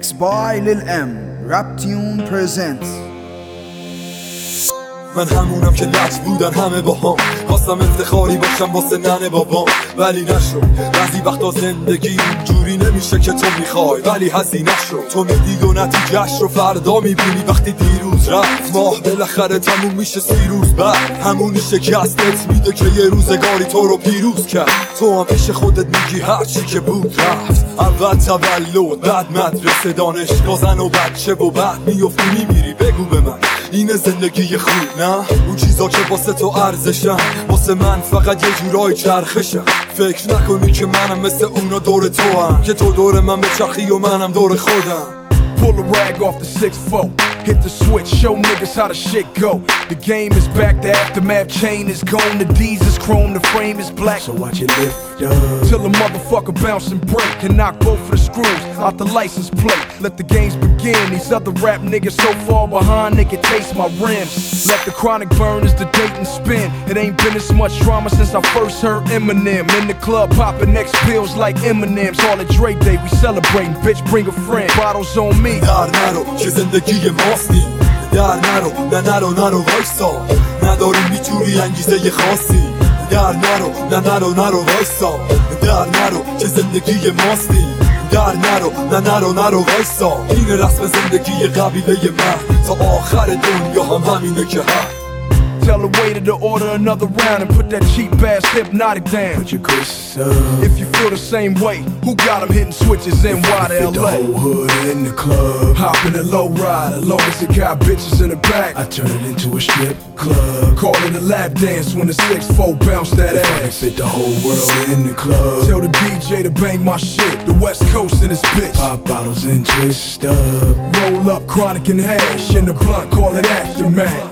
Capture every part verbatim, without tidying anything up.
Mixed by Lil M. Raptune presents. من همونم که لج بودن همه با هم، خواستم افتخاری باشم واسه ننه بابام، ولی نشد. بعضی وقتا زندگی اونجوری نمیشه که تو میخوای، ولی هزینه شد. تو میدید و نتیجهش رو فردا میبینی. وقتی دیروز رفت ماه بالاخره تموم میشه سی روز بعد. همونی شکستت میده که یه روزگاری تو رو پیروز کرد. تو هم پیش خودت میگی هرچی که بود رفت. اول تولد، بعد مدرسه، دانشگاه، زن و بچه و بعد میفتی میمیری. بگو به من اینه زندگی خوب؟ نه اون چیزا که واسه تو ارزشن، واسه من فقط یه جورای چرخشن. فکر نکنی که منم مثل اونا دور تو هم، که تو دور من بچرخی و منم دور خودم. Pull the rag off the six four, hit the switch, show niggas how the shit go. The game is back, the aftermath chain is gone. The D's is chrome, the frame is black. So watch it lift up till the motherfucker bounce and break and knock both of the screws out the license plate. Let the games begin. These other rap niggas so far behind they can taste my rims. Let the chronic burn as the date and spin. It ain't been this much drama since I first heard Eminem. In the club popping next pills like Eminem's. All at Dre Day we celebrating. Bitch bring a friend. Bottles on me. در نرو که زندگی ماستی، در نرو نه نرو نرو وایسا. نداری میتونی انگیزه خاصی. در نرو نه نرو نرو وایسا. در نرو که زندگی ماستی. در نرو نه نرو نرو وایسا. این رسم زندگی قبیله من، تا آخر دنیا هم همینه که هم. Tell the waiter to order another round and put that cheap ass Hypnotic down. Put your crisps up. If you feel the same way, who got them hitting switches in wide L A? The whole hood in the club, hop in the low rider, long as it got bitches in the back. I turn it into a strip club. Call it a lap dance when the six four bounce that ass. Fit the whole world in the club. Tell the D J to bang my shit. The West Coast in this bitch. Pop bottles and twist up. Roll up chronic and hash in the blunt. Call it aftermath.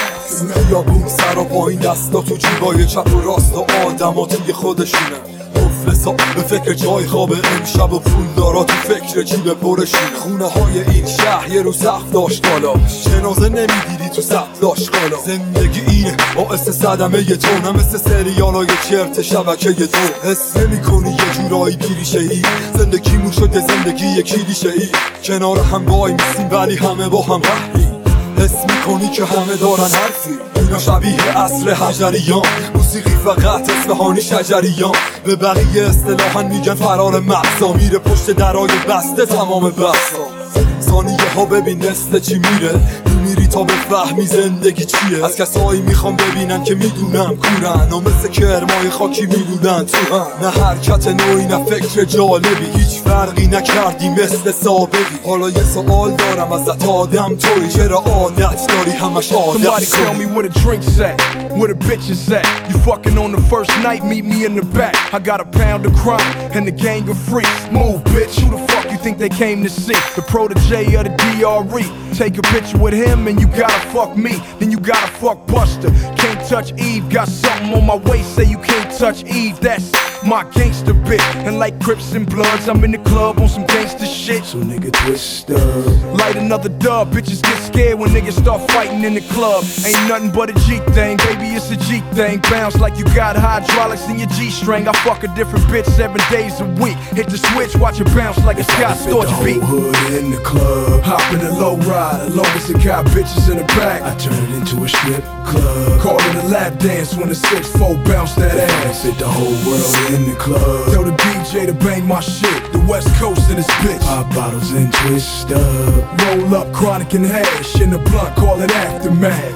خیابون سر و پایین، دستا تو جیبای چپ و راست و آدم ها توی خودشونه. مفلسا به فکر جای خواب امشب و پول دارا تو فکر جیب پرشونه. خونه های این شهر یه رو سقف داشت بالا، جنازه نمیدیدی تو سقف داشت بالا. زندگی اینه باعث صدمه یه تو، نه مثل سریالای چرت شبکه دو. حس نمی کنی یه جورایی پیریشه ای، زندگیمون شده زندگی کلیشه ای. کنار هم وای میسیم ولی همه با هم قهری. حس میکنی که همه دارن حرفی. اینا شبیه اصل حجریان، موسیقی فقط اصفهانی شجریان. به بقیه اصطلاحاً میگن فرار مغزا، میره پشت درای بسته تمام بحثا. ثانیه ها ببین مثل چی میره، میری تا بفهمی زندگی چیه. از کسایی میخوام ببینن که میدونم کورن، و مثل کرمای خاکی میدونن تو هم. نه حرکت نوعی نه فکر جالبی، هیچ فرقی نکردی مثل سابقی. حالا یه سوال دارم ازت آدم توی، چرا عادت داری همش عادت؟ Somebody tell me where the drinks at, where the bitches at. You fucking on the first night, meet me in the back. I got a pound of crime and the gang of freaks. Move bitch, who the fuck you think they came to see? The protege of the D R E. Take a picture with him and you gotta fuck me, then you gotta fuck Buster. Can't touch Eve, got something on my waist, say you can't touch Eve. That's my gangster bit. And like Crips and Bloods, I'm in the club on some gangster shit. So nigga twist up, light another dub. Bitches get scared when niggas start fighting in the club. Ain't nothing but a G thing, baby it's a G thing. Bounce like you got hydraulics in your G-string. I fuck a different bitch seven days a week. Hit the switch, watch it bounce like a Scott Storch beat. The whole hood in the club, hop in the low rider, long as it got bitches in the back. I turn it into a strip club. Call it a lap dance when the six four bounce that ass. Fit the whole world in the club. Tell the D J to bang my shit. The West Coast in this bitch. Pop bottles and twist up. Roll up chronic and hash in the blunt. Call it aftermath.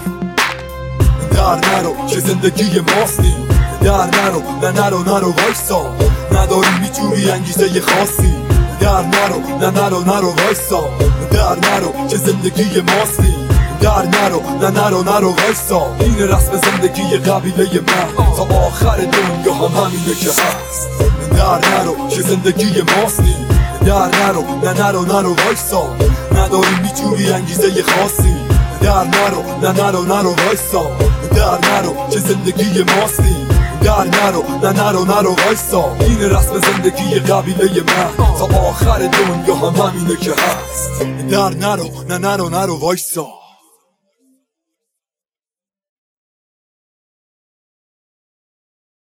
در نرو که زندگی ماستی. در نرو نه نرو نرو وایسا. نداری میتونی انگیزه خاصی. در نرو نه نرو نرو وایسا. در نرو که زندگی ماستی. در نرو نه نرو نرو وایسا. این رسم زندگی قبیله من، تا آخر دنیا هم همینه که هست. در نرو که زندگی ماستی. در نرو نه نرو نرو وایسا. نداری میتونی انگیزه خاصی. در نرو نه نرو نرو وایسا. در نرو که زندگی ماستی. در نرو نه نرو نرو وایسا. این رسم زندگی قبیله من، تا آخر دنیا هم همینه که هست. در نرو نه نرو نرو وایسا.